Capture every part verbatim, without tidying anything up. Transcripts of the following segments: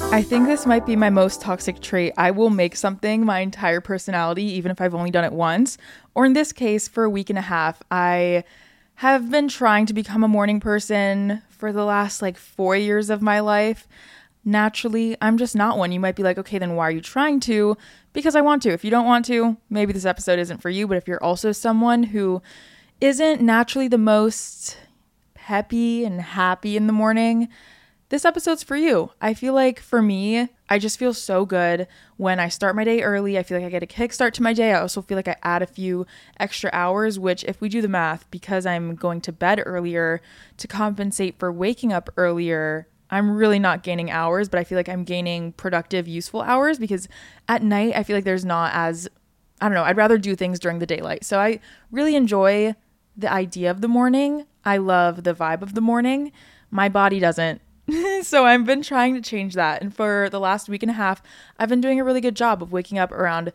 I think this might be my most toxic trait. I will make something my entire personality, even if I've only done it once. Or in this case, for a week and a half. I have been trying to become a morning person for the last like four years of my life. Naturally, I'm just not one. You might be like, okay, then why are you trying to? Because I want to. If you don't want to, maybe this episode isn't for you. But if you're also someone who isn't naturally the most peppy and happy in the morning, this episode's for you. I feel like for me, I just feel so good when I start my day early. I feel like I get a kickstart to my day. I also feel like I add a few extra hours, which if we do the math, because I'm going to bed earlier to compensate for waking up earlier, I'm really not gaining hours, but I feel like I'm gaining productive, useful hours because at night, I feel like there's not as, I don't know, I'd rather do things during the daylight. So I really enjoy the idea of the morning. I love the vibe of the morning. My body doesn't. So I've been trying to change that. And for the last week and a half, I've been doing a really good job of waking up around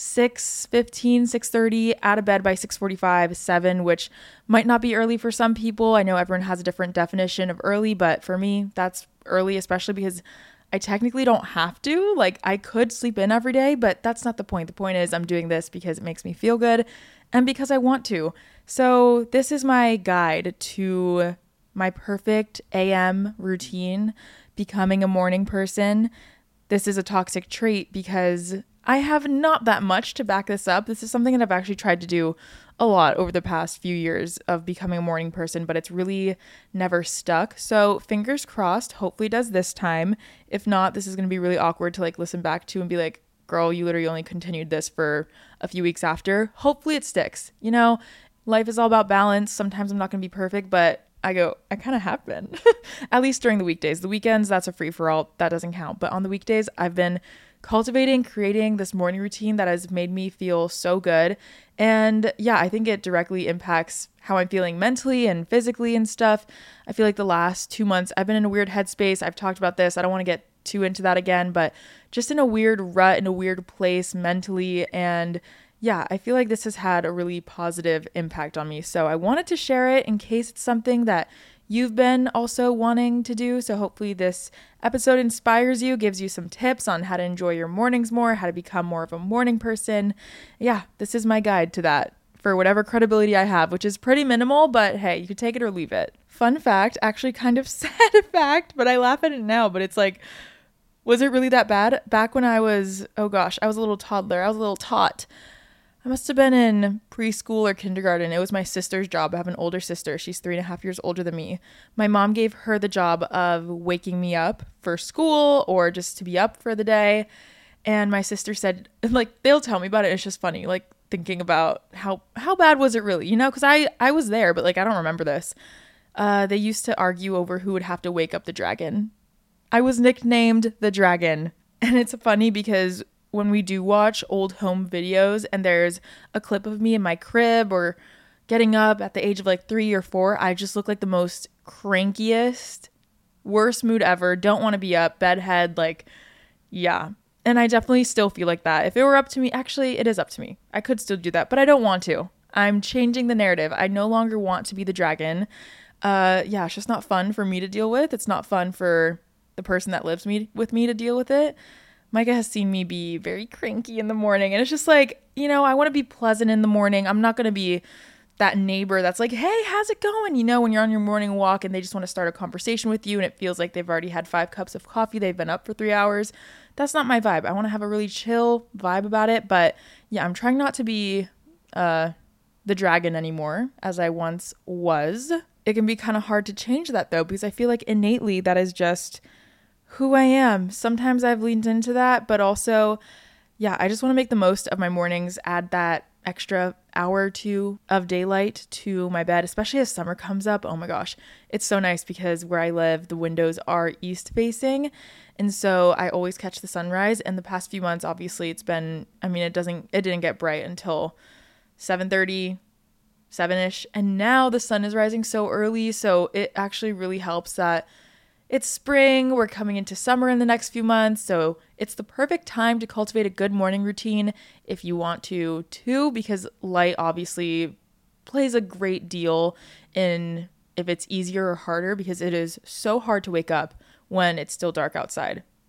six fifteen, six thirty, out of bed by six forty-five, seven, which might not be early for some people. I know everyone has a different definition of early, but for me, that's early, especially because I technically don't have to. Like, I could sleep in every day, but that's not the point. The point is I'm doing this because it makes me feel good and because I want to. So this is my guide to my perfect A M routine, becoming a morning person. This is a toxic trait because I have not that much to back this up. This is something that I've actually tried to do a lot over the past few years of becoming a morning person, but it's really never stuck. So fingers crossed, hopefully it does this time. If not, this is going to be really awkward to like listen back to and be like, girl, you literally only continued this for a few weeks after. Hopefully it sticks. You know, life is all about balance. Sometimes I'm not going to be perfect, but I go, I kind of have been, at least during the weekdays. The weekends, that's a free for all. That doesn't count. But on the weekdays, I've been cultivating, creating this morning routine that has made me feel so good. And yeah, I think it directly impacts how I'm feeling mentally and physically and stuff. I feel like the last two months, I've been in a weird headspace. I've talked about this. I don't want to get too into that again, but just in a weird rut, in a weird place mentally. And yeah, I feel like this has had a really positive impact on me. So I wanted to share it in case it's something that you've been also wanting to do. So hopefully this episode inspires you, gives you some tips on how to enjoy your mornings more, how to become more of a morning person. Yeah, this is my guide to that for whatever credibility I have, which is pretty minimal, but hey, you could take it or leave it. Fun fact, actually kind of sad fact, but I laugh at it now, but it's like, was it really that bad? Back when I was, oh gosh, I was a little toddler. I was a little tot. I must have been in preschool or kindergarten. It was my sister's job. I have an older sister. She's three and a half years older than me. My mom gave her the job of waking me up for school or just to be up for the day. And my sister said, like, they'll tell me about it. It's just funny, like, thinking about how, how bad was it really? You know, because I, I was there, but, like, I don't remember this. Uh, they used to argue over who would have to wake up the dragon. I was nicknamed the dragon. And it's funny because when we do watch old home videos and there's a clip of me in my crib or getting up at the age of like three or four, I just look like the most crankiest, worst mood ever. Don't want to be up, bedhead, like, yeah. And I definitely still feel like that. If it were up to me, actually, it is up to me. I could still do that, but I don't want to. I'm changing the narrative. I no longer want to be the dragon. Uh, yeah, it's just not fun for me to deal with. It's not fun for the person that lives me with me to deal with it. Micah has seen me be very cranky in the morning, and it's just like, you know, I want to be pleasant in the morning. I'm not going to be that neighbor that's like, hey, how's it going? You know, when you're on your morning walk and they just want to start a conversation with you and it feels like they've already had five cups of coffee. They've been up for three hours. That's not my vibe. I want to have a really chill vibe about it. But yeah, I'm trying not to be uh, the dragon anymore as I once was. It can be kind of hard to change that though, because I feel like innately that is just who I am. Sometimes I've leaned into that, but also, yeah, I just want to make the most of my mornings, add that extra hour or two of daylight to my bed, especially as summer comes up. Oh my gosh, it's so nice because where I live, the windows are east facing. And so I always catch the sunrise. And the past few months, obviously it's been, I mean, it doesn't, it didn't get bright until seven thirty, seven-ish. And now the sun is rising so early. So it actually really helps that it's spring, we're coming into summer in the next few months, so it's the perfect time to cultivate a good morning routine if you want to too, because light obviously plays a great deal in if it's easier or harder, because it is so hard to wake up when it's still dark outside.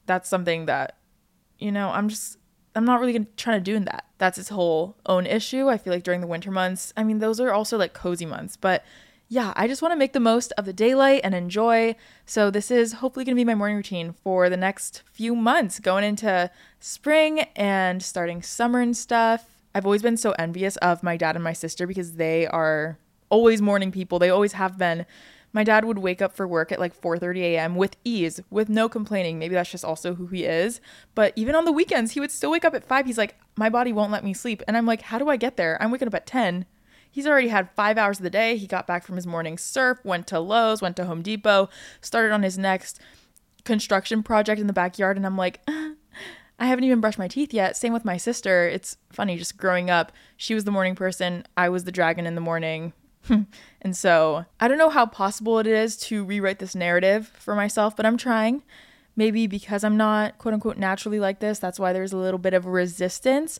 that's something that, you know, I'm just, I'm not really gonna, trying to do that. That's its whole own issue. I feel like during the winter months, I mean, those are also like cozy months, but yeah, I just want to make the most of the daylight and enjoy. So this is hopefully going to be my morning routine for the next few months, going into spring and starting summer and stuff. I've always been so envious of my dad and my sister because they are always morning people. They always have been. My dad would wake up for work at like four thirty a.m. with ease, with no complaining. Maybe that's just also who he is. But even on the weekends, he would still wake up at five. He's like, my body won't let me sleep. And I'm like, how do I get there? I'm waking up at ten. He's already had five hours of the day. He got back from his morning surf, went to Lowe's, went to Home Depot, started on his next construction project in the backyard. And I'm like, I haven't even brushed my teeth yet. Same with my sister. It's funny, just growing up, she was the morning person. I was the dragon in the morning. And so I don't know how possible it is to rewrite this narrative for myself, but I'm trying. Maybe because I'm not quote unquote naturally like this, that's why there's a little bit of resistance.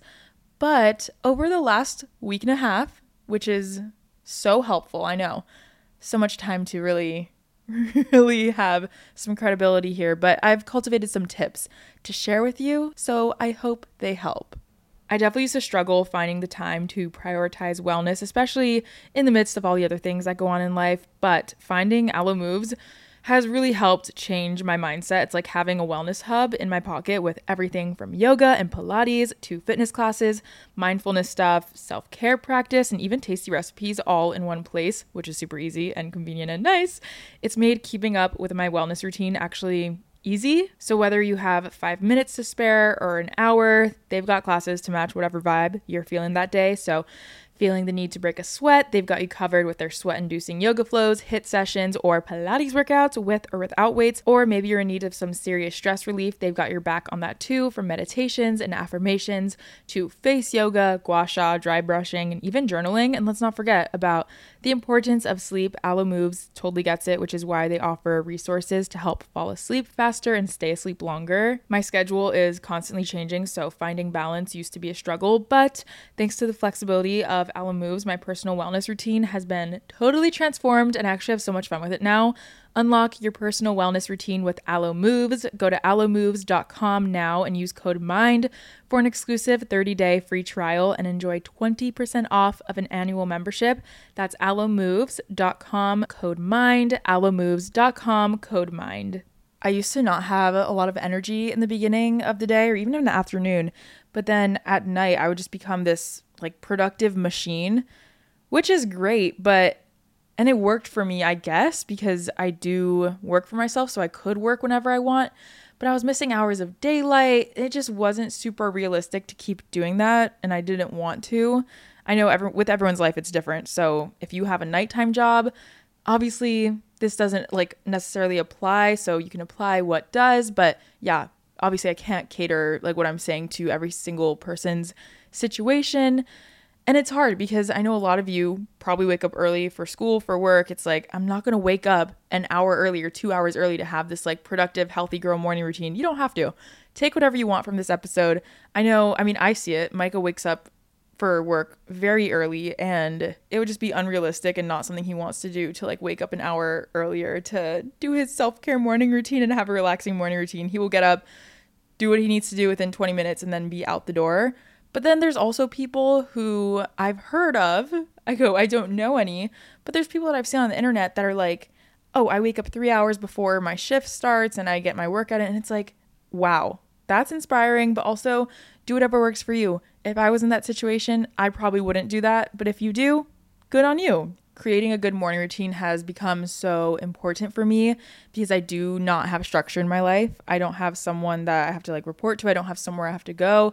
But over the last week and a half, which is so helpful, I know, so much time to really, really have some credibility here, but I've cultivated some tips to share with you, so I hope they help. I definitely used to struggle finding the time to prioritize wellness, especially in the midst of all the other things that go on in life, but finding Alo Moves has really helped change my mindset. It's like having a wellness hub in my pocket with everything from yoga and Pilates to fitness classes, mindfulness stuff, self-care practice, and even tasty recipes all in one place, which is super easy and convenient and nice. It's made keeping up with my wellness routine actually easy. So whether you have five minutes to spare or an hour, they've got classes to match whatever vibe you're feeling that day. So feeling the need to break a sweat, they've got you covered with their sweat-inducing yoga flows, HIIT sessions, or Pilates workouts with or without weights. Or maybe you're in need of some serious stress relief, they've got your back on that too, from meditations and affirmations to face yoga, gua sha, dry brushing, and even journaling. And let's not forget about the importance of sleep. Alo Moves totally gets it, which is why they offer resources to help fall asleep faster and stay asleep longer. My schedule is constantly changing, so finding balance used to be a struggle, but thanks to the flexibility of Alo Moves, my personal wellness routine has been totally transformed, and I actually have so much fun with it now. Unlock your personal wellness routine with Alo Moves. Go to alo moves dot com now and use code MIND for an exclusive thirty-day free trial and enjoy twenty percent off of an annual membership. That's alo moves dot com, code MIND, alo moves dot com, code MIND. I used to not have a lot of energy in the beginning of the day or even in the afternoon, but then at night I would just become this like productive machine, which is great, but and it worked for me, I guess, because I do work for myself, so I could work whenever I want, but I was missing hours of daylight. It just wasn't super realistic to keep doing that, and I didn't want to. I know every, with everyone's life, it's different, so if you have a nighttime job, obviously this doesn't like necessarily apply, so you can apply what does, but yeah, obviously I can't cater like what I'm saying to every single person's situation. And it's hard because I know a lot of you probably wake up early for school, for work. It's like, I'm not going to wake up an hour early or two hours early to have this like productive, healthy girl morning routine. You don't have to. Take whatever you want from this episode. I know, I mean, I see it. Micah wakes up for work very early, and it would just be unrealistic and not something he wants to do to like wake up an hour earlier to do his self-care morning routine and have a relaxing morning routine. He will get up, do what he needs to do within twenty minutes, and then be out the door. But then there's also people who I've heard of. I go, I don't know any, but there's people that I've seen on the internet that are like, oh, I wake up three hours before my shift starts and I get my workout in. And it's like, wow, that's inspiring, but also do whatever works for you. If I was in that situation, I probably wouldn't do that. But if you do, good on you. Creating a good morning routine has become so important for me because I do not have structure in my life. I don't have someone that I have to like report to. I don't have somewhere I have to go.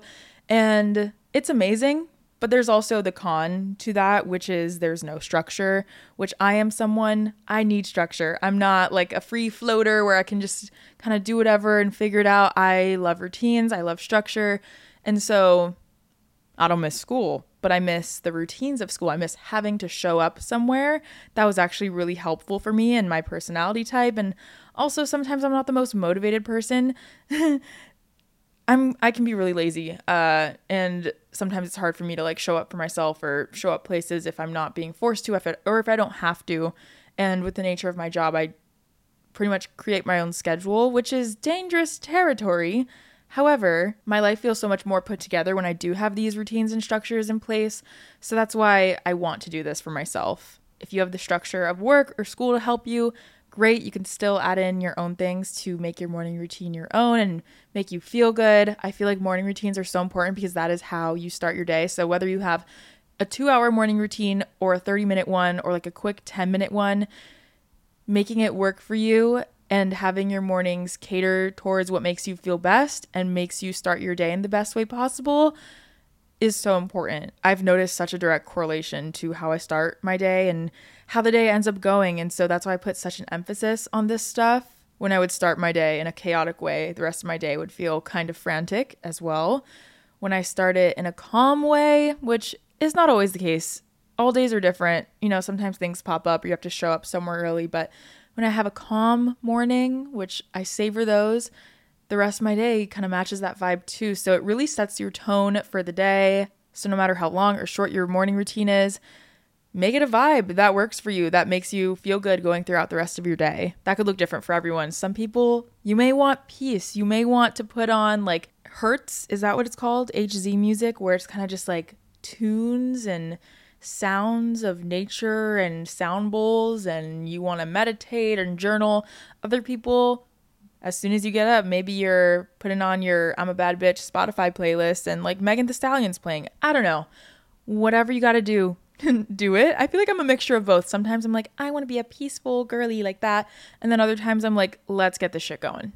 And it's amazing, but there's also the con to that, which is there's no structure, which I am someone, I need structure. I'm not like a free floater where I can just kind of do whatever and figure it out. I love routines. I love structure. And so I don't miss school, but I miss the routines of school. I miss having to show up somewhere. That was actually really helpful for me and my personality type. And also sometimes I'm not the most motivated person. I'm I can be really lazy, uh, and sometimes it's hard for me to like show up for myself or show up places if I'm not being forced to, if it, or if I don't have to. And with the nature of my job, I pretty much create my own schedule, which is dangerous territory. However, my life feels so much more put together when I do have these routines and structures in place. So that's why I want to do this for myself. If you have the structure of work or school to help you, great. You can still add in your own things to make your morning routine your own and make you feel good. I feel like morning routines are so important because that is how you start your day. So whether you have a two hour morning routine or a thirty minute one or like a quick ten minute one, making it work for you and having your mornings cater towards what makes you feel best and makes you start your day in the best way possible is so important. I've noticed such a direct correlation to how I start my day and how the day ends up going. And so that's why I put such an emphasis on this stuff. When I would start my day in a chaotic way, the rest of my day would feel kind of frantic as well. When I start it in a calm way, which is not always the case. All days are different. You know, sometimes things pop up or you have to show up somewhere early. But when I have a calm morning, which I savor those, the rest of my day kind of matches that vibe too. So it really sets your tone for the day. So no matter how long or short your morning routine is, make it a vibe that works for you, that makes you feel good going throughout the rest of your day. That could look different for everyone. Some people, you may want peace. You may want to put on like Hertz, is that what it's called? H Z music, where it's kind of just like tunes and sounds of nature and sound bowls, and you want to meditate and journal. Other people, as soon as you get up, maybe you're putting on your I'm a Bad Bitch Spotify playlist and like Megan Thee Stallion's playing. I don't know. Whatever you got to do, do it. I feel like I'm a mixture of both. Sometimes I'm like, I want to be a peaceful girly like that. And then other times I'm like, let's get this shit going.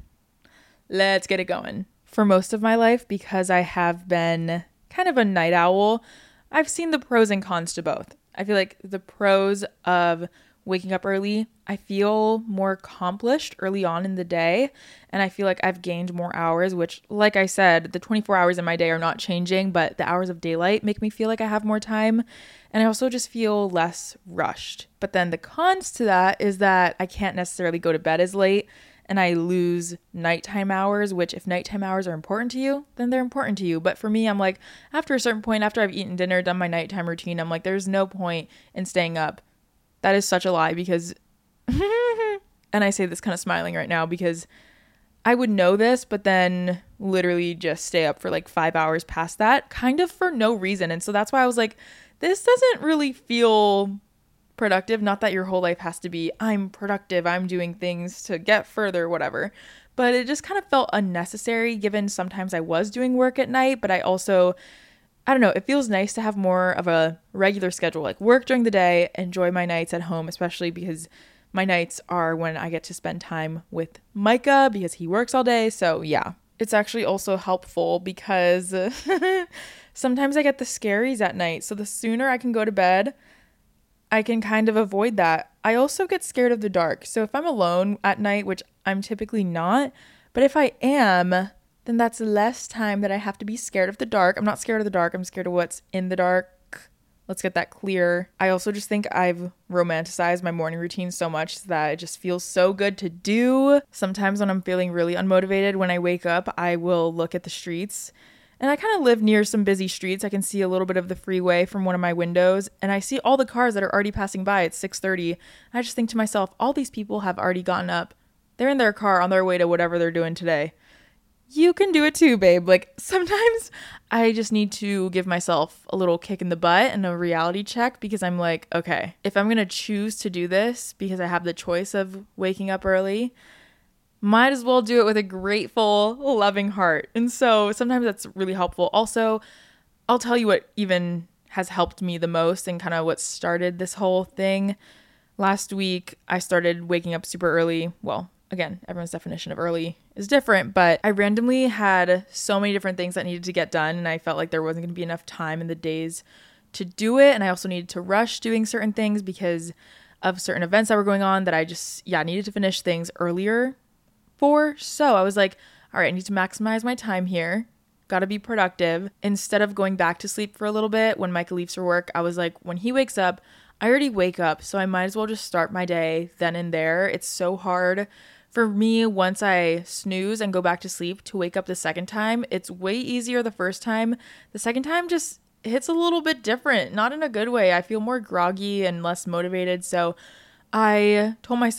Let's get it going. For most of my life, because I have been kind of a night owl, I've seen the pros and cons to both. I feel like the pros of waking up early, I feel more accomplished early on in the day, and I feel like I've gained more hours, which, like I said, the twenty-four hours in my day are not changing, but the hours of daylight make me feel like I have more time, and I also just feel less rushed. But then the cons to that is that I can't necessarily go to bed as late, and I lose nighttime hours, which if nighttime hours are important to you, then they're important to you. But for me, I'm like, after a certain point, after I've eaten dinner, done my nighttime routine, I'm like, there's no point in staying up. That is such a lie because, and I say this kind of smiling right now because I would know this, but then literally just stay up for like five hours past that, kind of for no reason. And so that's why I was like, this doesn't really feel productive. Not that your whole life has to be, I'm productive, I'm doing things to get further, whatever. But it just kind of felt unnecessary given sometimes I was doing work at night, but I also, I don't know, it feels nice to have more of a regular schedule, like work during the day, enjoy my nights at home, especially because my nights are when I get to spend time with Micah because he works all day. So yeah, it's actually also helpful because sometimes I get the scaries at night. So the sooner I can go to bed, I can kind of avoid that. I also get scared of the dark. So if I'm alone at night, which I'm typically not, but if I am, then that's less time that I have to be scared of the dark. I'm not scared of the dark. I'm scared of what's in the dark. Let's get that clear. I also just think I've romanticized my morning routine so much that it just feels so good to do. Sometimes when I'm feeling really unmotivated, when I wake up, I will look at the streets. And I kind of live near some busy streets. I can see a little bit of the freeway from one of my windows. And I see all the cars that are already passing by at six thirty. I just think to myself, all these people have already gotten up. They're in their car on their way to whatever they're doing today. You can do it too, babe. Like sometimes I just need to give myself a little kick in the butt and a reality check because I'm like, okay, if I'm going to choose to do this because I have the choice of waking up early, might as well do it with a grateful, loving heart. And so sometimes that's really helpful. Also, I'll tell you what even has helped me the most and kind of what started this whole thing. Last week, I started waking up super early. Well, again, everyone's definition of early is different, but I randomly had so many different things that needed to get done, and I felt like there wasn't going to be enough time in the days to do it. And I also needed to rush doing certain things because of certain events that were going on that I just, yeah, needed to finish things earlier for. So I was like, all right, I need to maximize my time here. Got to be productive. Instead of going back to sleep for a little bit when Micah leaves for work, I was like, when he wakes up, I already wake up, so I might as well just start my day then and there. It's so hard for me once I snooze and go back to sleep to wake up the second time. It's way easier the first time. The second time just hits a little bit different, not in a good way. I feel more groggy and less motivated. So I told myself,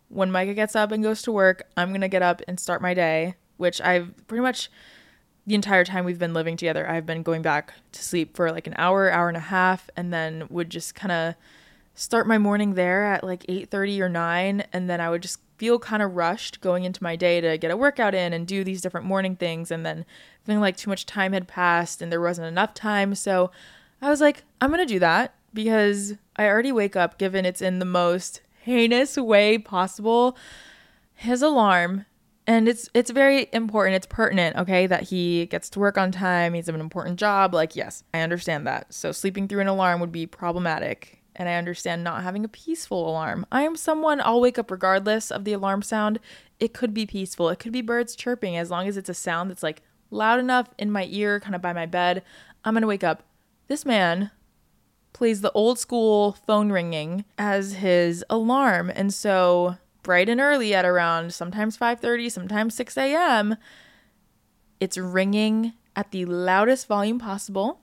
when Micah gets up and goes to work, I'm going to get up and start my day, which I've pretty much the entire time we've been living together, I've been going back to sleep for like an hour, hour and a half, and then would just kind of start my morning there at like eight thirty or nine, and then I would just feel kind of rushed going into my day to get a workout in and do these different morning things, and then feeling like too much time had passed and there wasn't enough time. So I was like, I'm going to do that because I already wake up, given it's in the most heinous way possible, his alarm. And it's it's very important. It's pertinent, okay, that he gets to work on time. He's an important job. Like, yes, I understand that. So sleeping through an alarm would be problematic. And I understand not having a peaceful alarm. I am someone, I'll wake up regardless of the alarm sound. It could be peaceful. It could be birds chirping. As long as it's a sound that's like loud enough in my ear, kind of by my bed, I'm going to wake up. This man plays the old school phone ringing as his alarm. And so bright and early at around sometimes five thirty, sometimes six a.m., it's ringing at the loudest volume possible,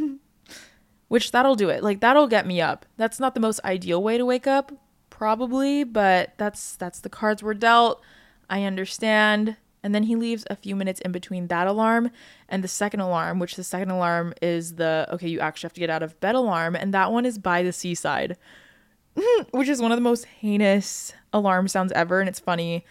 which that'll do it. Like, that'll get me up. That's not the most ideal way to wake up, probably, but that's that's the cards we're dealt. I understand. And then he leaves a few minutes in between that alarm and the second alarm, which the second alarm is the, okay, you actually have to get out of bed alarm. And that one is by the seaside, which is one of the most heinous alarm sounds ever. And it's funny.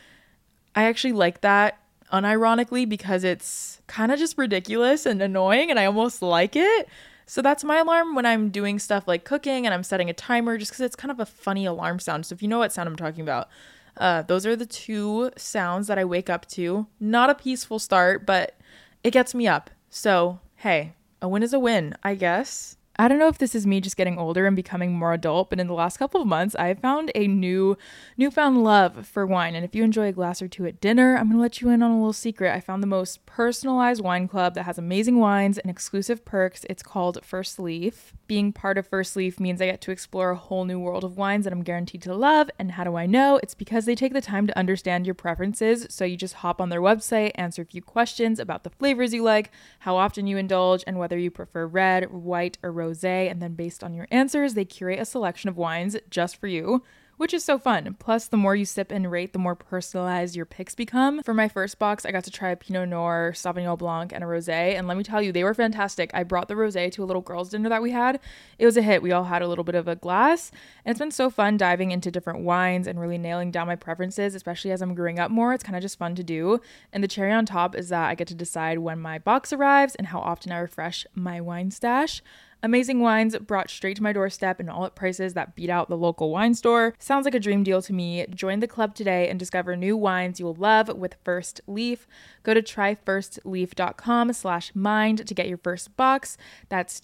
I actually like that unironically because it's kind of just ridiculous and annoying, and I almost like it. So that's my alarm when I'm doing stuff like cooking and I'm setting a timer, just because it's kind of a funny alarm sound. So if you know what sound I'm talking about, uh, those are the two sounds that I wake up to. Not a peaceful start, but it gets me up. So, hey, a win is a win, I guess. I don't know if this is me just getting older and becoming more adult, but in the last couple of months, I found a new, newfound love for wine. And if you enjoy a glass or two at dinner, I'm going to let you in on a little secret. I found the most personalized wine club that has amazing wines and exclusive perks. It's called First Leaf. Being part of First Leaf means I get to explore a whole new world of wines that I'm guaranteed to love. And how do I know? It's because they take the time to understand your preferences. So you just hop on their website, answer a few questions about the flavors you like, how often you indulge, and whether you prefer red, white, or rosé. And then based on your answers, they curate a selection of wines just for you, which is so fun. Plus, the more you sip and rate, the more personalized your picks become. For my first box, I got to try a Pinot Noir, Sauvignon Blanc, and a rosé. And let me tell you, they were fantastic. I brought the rosé to a little girls' dinner that we had. It was a hit. We all had a little bit of a glass. And it's been so fun diving into different wines and really nailing down my preferences, especially as I'm growing up more. It's kind of just fun to do. And the cherry on top is that I get to decide when my box arrives and how often I refresh my wine stash. Amazing wines brought straight to my doorstep and all at prices that beat out the local wine store. Sounds like a dream deal to me. Join the club today and discover new wines you'll love with First Leaf. Go to tryfirstleaf.com slash mind to get your first box. That's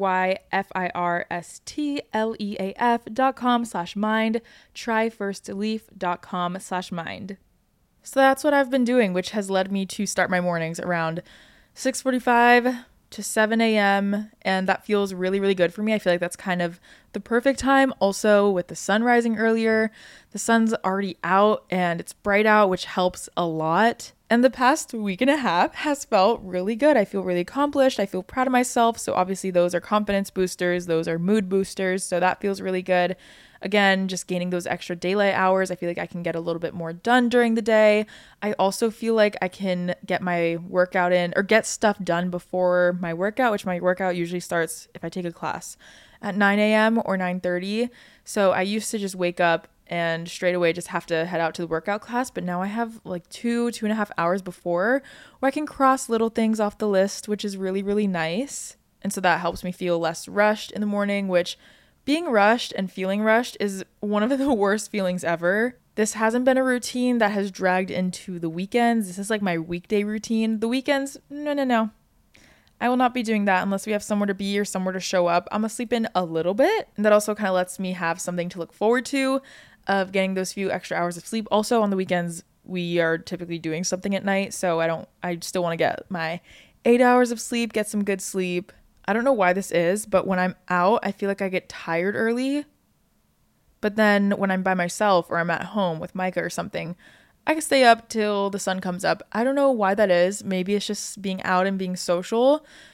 T-R-Y-F-I-R-S-T-L-E-A-F dot com slash mind. Tryfirstleaf.com slash mind. So that's what I've been doing, which has led me to start my mornings around six forty-five to seven a.m. and that feels really, really good for me. I feel like that's kind of the perfect time. Also, with the sun rising earlier, the sun's already out and it's bright out, which helps a lot. And the past week and a half has felt really good. I feel really accomplished. I feel proud of myself. So obviously those are confidence boosters. Those are mood boosters. So that feels really good. Again, just gaining those extra daylight hours. I feel like I can get a little bit more done during the day. I also feel like I can get my workout in or get stuff done before my workout, which my workout usually starts if I take a class at nine a.m. or nine thirty. So I used to just wake up and straight away just have to head out to the workout class. But now I have like two, two and a half hours before where I can cross little things off the list, which is really, really nice. And so that helps me feel less rushed in the morning, which being rushed and feeling rushed is one of the worst feelings ever. This hasn't been a routine that has dragged into the weekends. This is like my weekday routine. The weekends, no, no, no. I will not be doing that unless we have somewhere to be or somewhere to show up. I'm gonna sleep in a little bit. And that also kind of lets me have something to look forward to of getting those few extra hours of sleep. Also on the weekends, we are typically doing something at night. So I don't, I still want to get my eight hours of sleep, get some good sleep. I don't know why this is, but when I'm out, I feel like I get tired early. But then when I'm by myself or I'm at home with Micah or something, I can stay up till the sun comes up. I don't know why that is. Maybe it's just being out and being social.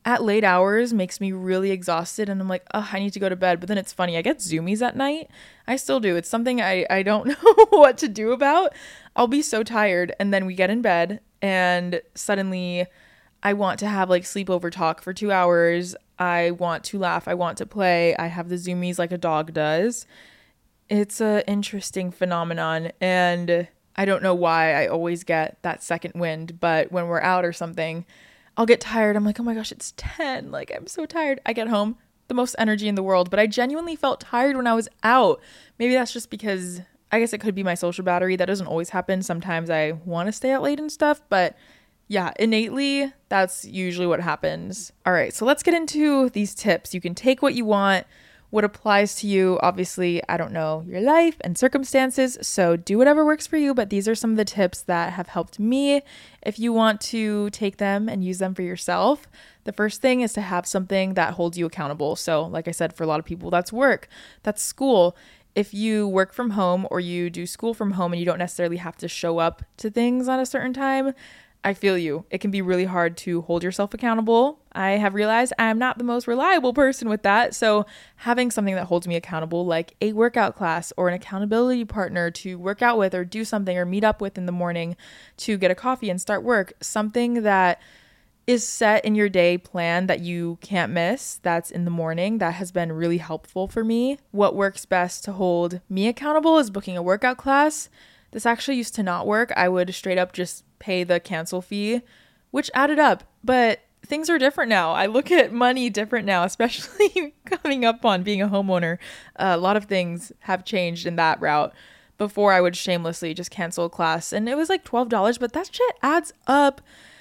at late hours makes me really exhausted and I'm like, oh, I need to go to bed. But then it's funny, I get zoomies at night. I still do. It's something I, I don't know what to do about. I'll be so tired and then we get in bed and suddenly I want to have like sleepover talk for two hours. I want to laugh. I want to play. I have the zoomies like a dog does. It's an interesting phenomenon and I don't know why I always get that second wind, but when we're out or something, I'll get tired. I'm like, oh my gosh, it's ten. Like, I'm so tired. I get home, the most energy in the world, but I genuinely felt tired when I was out. Maybe that's just because I guess it could be my social battery. That doesn't always happen. Sometimes I want to stay out late and stuff, but yeah, innately, that's usually what happens. All right, so let's get into these tips. You can take what you want, what applies to you. Obviously, I don't know your life and circumstances, so do whatever works for you, but these are some of the tips that have helped me. If you want to take them and use them for yourself, the first thing is to have something that holds you accountable. So like I said, for a lot of people, that's work, that's school. If you work from home or you do school from home and you don't necessarily have to show up to things on a certain time, I feel you. It can be really hard to hold yourself accountable. I have realized I'm not the most reliable person with that. So having something that holds me accountable, like a workout class or an accountability partner to work out with or do something or meet up with in the morning to get a coffee and start work, something that is set in your day plan that you can't miss, that's in the morning, that has been really helpful for me. What works best to hold me accountable is booking a workout class. This actually used to not work. I would straight up just pay the cancel fee, which added up. But things are different now. I look at money different now, especially coming up on being a homeowner. Uh, a lot of things have changed in that route. Before I would shamelessly just cancel a class and it was like twelve dollars, but that shit adds up.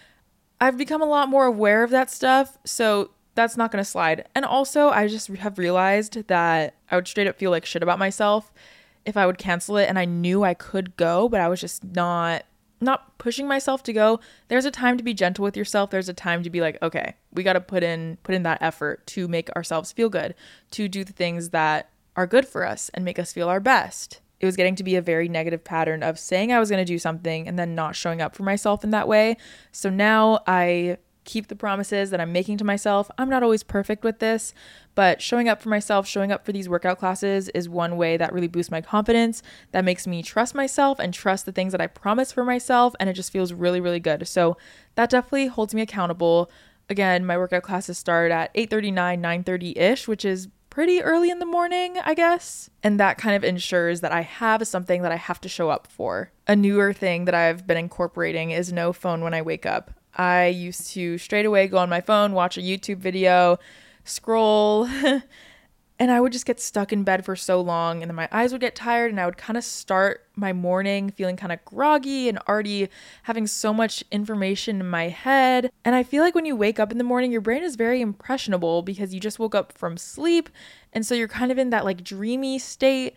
I've become a lot more aware of that stuff, so that's not going to slide. And also, I just have realized that I would straight up feel like shit about myself if I would cancel it and I knew I could go, but I was just not not pushing myself to go. There's a time to be gentle with yourself. There's a time to be like, okay, we got to put in put in that effort to make ourselves feel good, to do the things that are good for us and make us feel our best. It was getting to be a very negative pattern of saying I was going to do something and then not showing up for myself in that way. So now I keep the promises that I'm making to myself. I'm not always perfect with this, but showing up for myself, showing up for these workout classes is one way that really boosts my confidence, that makes me trust myself and trust the things that I promise for myself, and it just feels really, really good. So that definitely holds me accountable. Again, my workout classes start at eight thirty-nine, nine thirty-ish, which is pretty early in the morning, I guess. And that kind of ensures that I have something that I have to show up for. A newer thing that I've been incorporating is no phone when I wake up. I used to straight away go on my phone, watch a YouTube video, scroll, and I would just get stuck in bed for so long, and then my eyes would get tired, and I would kind of start my morning feeling kind of groggy and already having so much information in my head. And I feel like when you wake up in the morning, your brain is very impressionable because you just woke up from sleep, and so you're kind of in that like dreamy state.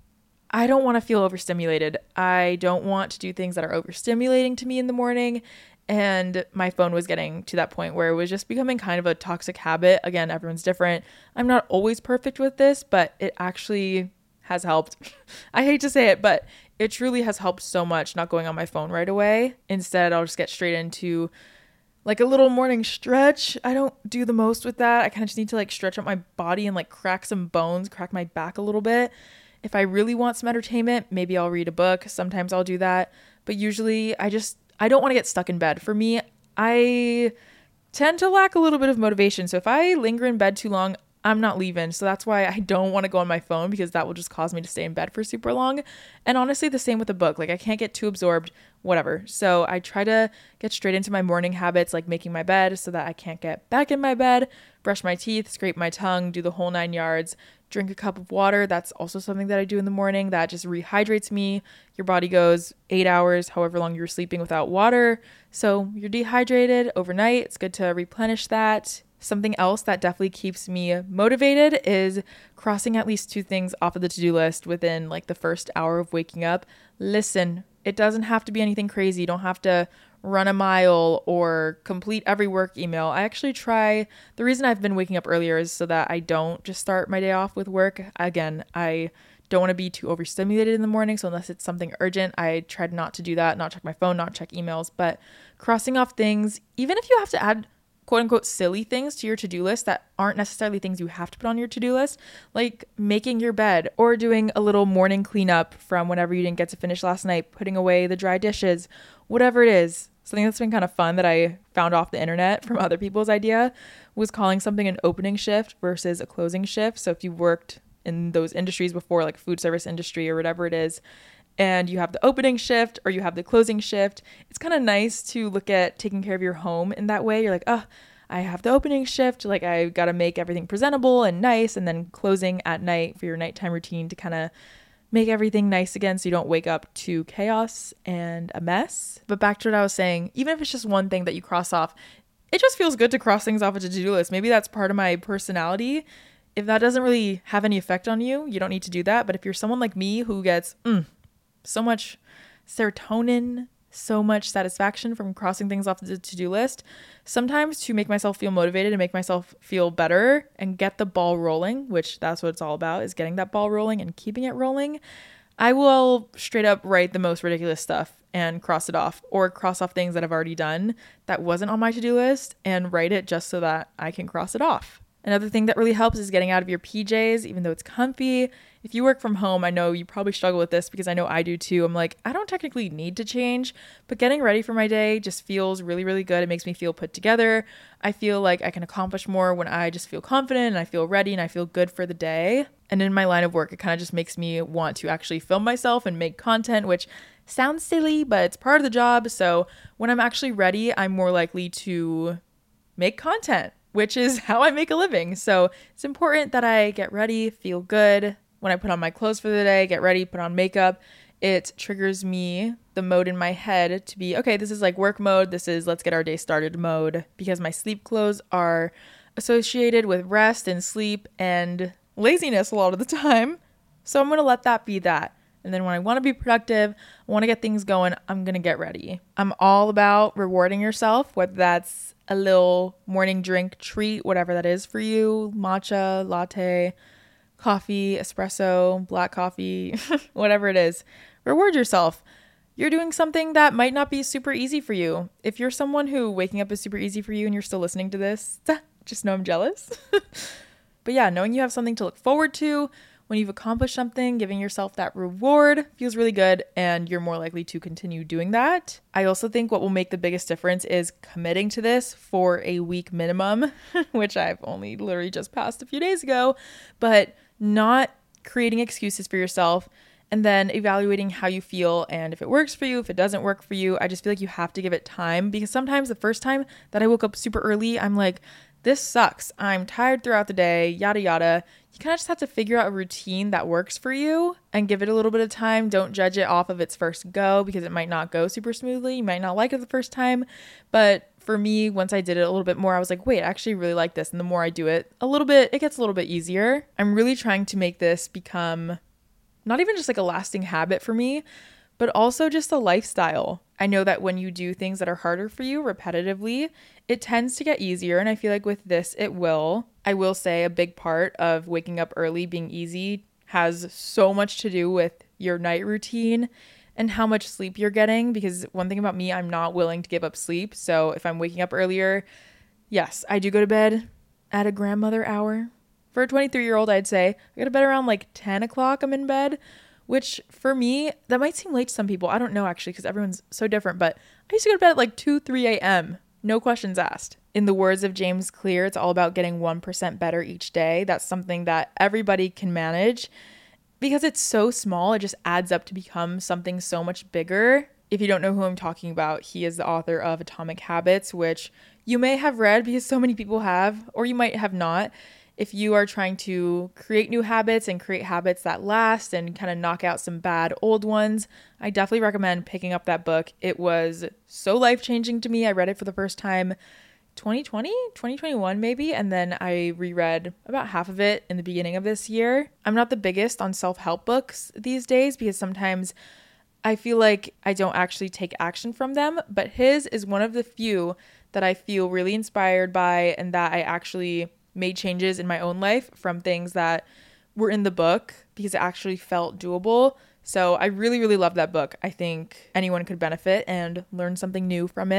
I don't want to feel overstimulated. I don't want to do things that are overstimulating to me in the morning. And my phone was getting to that point where it was just becoming kind of a toxic habit. Again, everyone's different. I'm not always perfect with this, but it actually has helped. I hate to say it, but it truly has helped so much not going on my phone right away. Instead, I'll just get straight into like a little morning stretch. I don't do the most with that. I kind of just need to like stretch out my body and like crack some bones, crack my back a little bit. If I really want some entertainment, maybe I'll read a book. Sometimes I'll do that. But usually I just I don't want to get stuck in bed. For me, I tend to lack a little bit of motivation. So if I linger in bed too long, I'm not leaving. So that's why I don't want to go on my phone, because that will just cause me to stay in bed for super long. And honestly, the same with a book. Like I can't get too absorbed, whatever. So I try to get straight into my morning habits, like making my bed so that I can't get back in my bed, brush my teeth, scrape my tongue, do the whole nine yards, drink a cup of water. That's also something that I do in the morning that just rehydrates me. Your body goes eight hours, however long you're sleeping, without water. So you're dehydrated overnight. It's good to replenish that. Something else that definitely keeps me motivated is crossing at least two things off of the to-do list within like the first hour of waking up. Listen, it doesn't have to be anything crazy. You don't have to run a mile or complete every work email. I actually try, the reason I've been waking up earlier is so that I don't just start my day off with work. Again, I don't want to be too overstimulated in the morning. So unless it's something urgent, I try not to do that, not check my phone, not check emails, but crossing off things, even if you have to add quote unquote silly things to your to-do list that aren't necessarily things you have to put on your to-do list, like making your bed or doing a little morning cleanup from whenever you didn't get to finish last night, putting away the dry dishes, whatever it is. Something that's been kind of fun that I found off the internet from other people's idea was calling something an opening shift versus a closing shift. So if you worked in those industries before, like food service industry or whatever it is, and you have the opening shift or you have the closing shift, it's kind of nice to look at taking care of your home in that way. You're like, oh, I have the opening shift, like I got to make everything presentable and nice, and then closing at night for your nighttime routine to kind of make everything nice again so you don't wake up to chaos and a mess. But back to what I was saying, even if it's just one thing that you cross off, it just feels good to cross things off a to-do list. Maybe that's part of my personality. If that doesn't really have any effect on you, you don't need to do that. But if you're someone like me who gets mm, so much serotonin, so much satisfaction from crossing things off the to-do list, sometimes to make myself feel motivated and make myself feel better and get the ball rolling, which that's what it's all about, is getting that ball rolling and keeping it rolling, I will straight up write the most ridiculous stuff and cross it off, or cross off things that I've already done that wasn't on my to-do list and write it just so that I can cross it off. Another thing that really helps is getting out of your P Js, even though it's comfy. If you work from home, I know you probably struggle with this because I know I do too. I'm like, I don't technically need to change, but getting ready for my day just feels really, really good. It makes me feel put together. I feel like I can accomplish more when I just feel confident and I feel ready and I feel good for the day. And in my line of work, it kind of just makes me want to actually film myself and make content, which sounds silly, but it's part of the job. So when I'm actually ready, I'm more likely to make content, which is how I make a living. So it's important that I get ready, feel good. When I put on my clothes for the day, get ready, put on makeup, it triggers me, the mode in my head, to be, okay, this is like work mode. This is let's get our day started mode, because my sleep clothes are associated with rest and sleep and laziness a lot of the time. So I'm going to let that be that. And then when I want to be productive, I want to get things going, I'm going to get ready. I'm all about rewarding yourself, whether that's a little morning drink treat, whatever that is for you, matcha, latte, coffee, espresso, black coffee, whatever it is. Reward yourself. You're doing something that might not be super easy for you. If you're someone who waking up is super easy for you and you're still listening to this, just know I'm jealous. But yeah, knowing you have something to look forward to, when you've accomplished something, giving yourself that reward feels really good, and you're more likely to continue doing that. I also think what will make the biggest difference is committing to this for a week minimum, which I've only literally just passed a few days ago, but not creating excuses for yourself and then evaluating how you feel and if it works for you, if it doesn't work for you. I just feel like you have to give it time, because sometimes the first time that I woke up super early, I'm like, this sucks. I'm tired throughout the day, yada, yada. You kind of just have to figure out a routine that works for you and give it a little bit of time. Don't judge it off of its first go, because it might not go super smoothly. You might not like it the first time. But for me, once I did it a little bit more, I was like, wait, I actually really like this. And the more I do it a little bit, it gets a little bit easier. I'm really trying to make this become not even just like a lasting habit for me, but also just a lifestyle. I know that when you do things that are harder for you repetitively, it tends to get easier. And I feel like with this, it will. I will say a big part of waking up early being easy has so much to do with your night routine and how much sleep you're getting. Because one thing about me, I'm not willing to give up sleep. So if I'm waking up earlier, yes, I do go to bed at a grandmother hour. For a twenty-three-year-old, I'd say I go to bed around like ten o'clock. I'm in bed. Which for me, that might seem late to some people. I don't know actually, because everyone's so different. But I used to go to bed at like two, three a.m. No questions asked. In the words of James Clear, it's all about getting one percent better each day. That's something that everybody can manage. Because it's so small, it just adds up to become something so much bigger. If you don't know who I'm talking about, he is the author of Atomic Habits, which you may have read because so many people have, or you might have not. If you are trying to create new habits and create habits that last and kind of knock out some bad old ones, I definitely recommend picking up that book. It was so life-changing to me. I read it for the first time twenty twenty, twenty twenty-one maybe, and then I reread about half of it in the beginning of this year. I'm not the biggest on self-help books these days because sometimes I feel like I don't actually take action from them, but his is one of the few that I feel really inspired by and that I actually made changes in my own life from things that were in the book because it actually felt doable. So I really, really love that book. I think anyone could benefit and learn something new from it.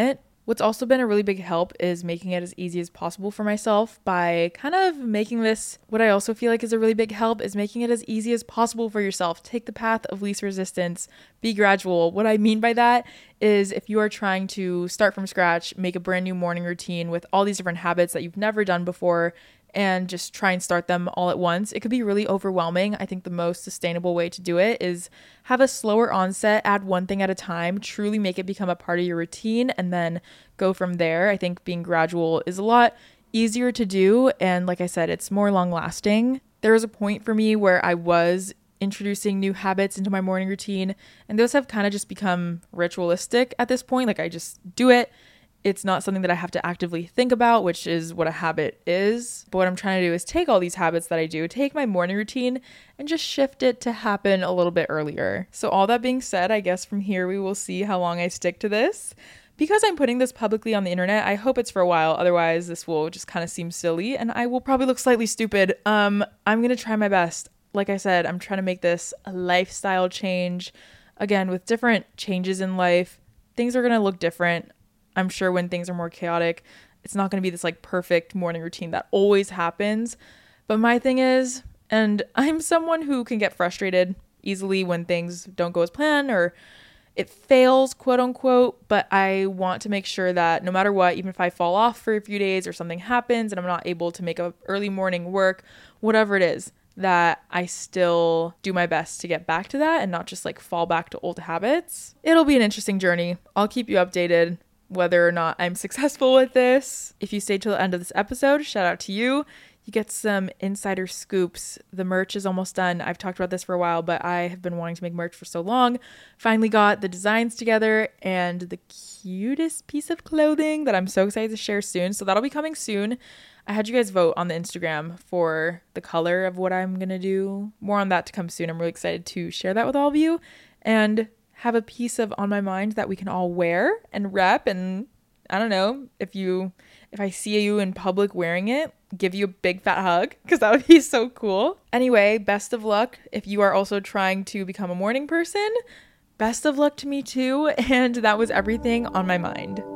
What's also been a really big help is making it as easy as possible for myself by kind of making this, what I also feel like is a really big help is making it as easy as possible for yourself. Take the path of least resistance, be gradual. What I mean by that is if you are trying to start from scratch, make a brand new morning routine with all these different habits that you've never done before, and just try and start them all at once, it could be really overwhelming. I think the most sustainable way to do it is have a slower onset, add one thing at a time, truly make it become a part of your routine, and then go from there. I think being gradual is a lot easier to do. And like I said, it's more long lasting. There was a point for me where I was introducing new habits into my morning routine, and those have kind of just become ritualistic at this point. Like I just do it. It's not something that I have to actively think about, which is what a habit is. But what I'm trying to do is take all these habits that I do, take my morning routine, and just shift it to happen a little bit earlier. So all that being said, I guess from here we will see how long I stick to this. Because I'm putting this publicly on the internet, I hope it's for a while. Otherwise, this will just kind of seem silly and I will probably look slightly stupid. Um, I'm going to try my best. Like I said, I'm trying to make this a lifestyle change. Again, with different changes in life, things are going to look different. I'm sure when things are more chaotic, it's not going to be this like perfect morning routine that always happens. But my thing is, and I'm someone who can get frustrated easily when things don't go as planned or it fails, quote unquote, but I want to make sure that no matter what, even if I fall off for a few days or something happens and I'm not able to make a early morning work, whatever it is, that I still do my best to get back to that and not just like fall back to old habits. It'll be an interesting journey. I'll keep you updated whether or not I'm successful with this. If you stayed till the end of this episode, shout out to you. You get some insider scoops. The merch is almost done. I've talked about this for a while, but I have been wanting to make merch for so long. Finally got the designs together and the cutest piece of clothing that I'm so excited to share soon. So that'll be coming soon. I had you guys vote on the Instagram for the color of what I'm going to do. More on that to come soon. I'm really excited to share that with all of you and have a piece of On My Mind that we can all wear and rep. And I don't know, if you, if I see you in public wearing it, give you a big fat hug because that would be so cool. Anyway, best of luck if you are also trying to become a morning person. Best of luck to me too. And that was everything on my mind.